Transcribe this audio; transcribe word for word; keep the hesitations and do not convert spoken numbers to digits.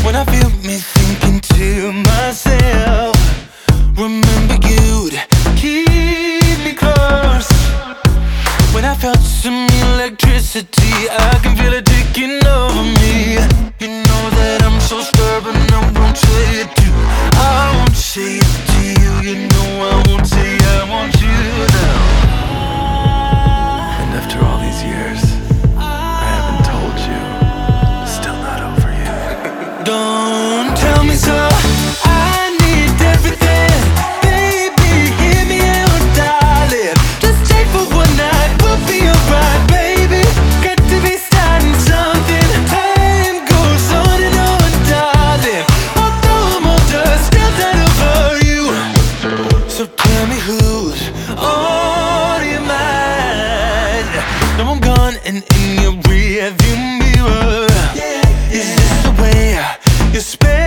when I feel me thinking to myself, remember you'd keep me close. When I felt some electricity, I can feel it taking over me. You know that I'm so stubborn, I won't say it to you. I won't say it to you. You know I won't say I want you now. And after all these years, I haven't told you. Still not over you. Don't tell me so. I need everything. Baby, hear me out, darling. Just stay for one night, we'll be alright, baby. Got to be starting something. Time goes on and on, darling. Although I'm older, still not over you. So tell me who's on your mind. Now I'm gone and in your rearview mirror. Is this the way you spend